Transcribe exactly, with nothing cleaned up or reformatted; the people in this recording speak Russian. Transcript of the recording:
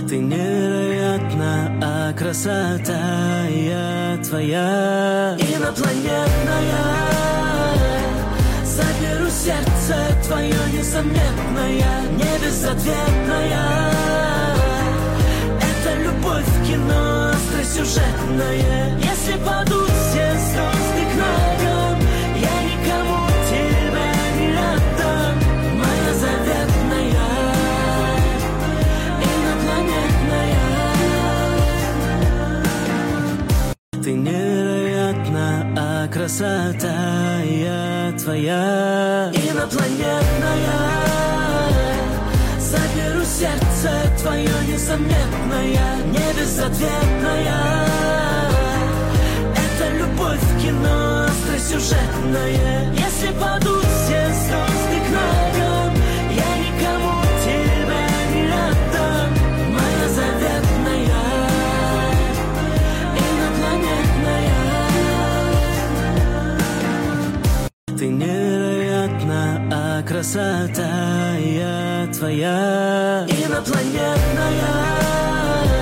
Ты невероятна, а красота я твоя инопланетная. Заберу сердце твое несомненное, не безответная. Это любовь в кино, остросюжетная. Если падут все звезды к ногам, я никому тебя не отдам. Моя заветная инопланетная. Ты невероятна, а красота я твоя инопланетная. Заберу сердце твое несомненное, не безответная. Это любовь в кино, остросюжетная. Если падут все звезды к ногам, я никому тебя не отдам. Моя заветная инопланетная. Ты невероятна, а красота я твоя инопланетная.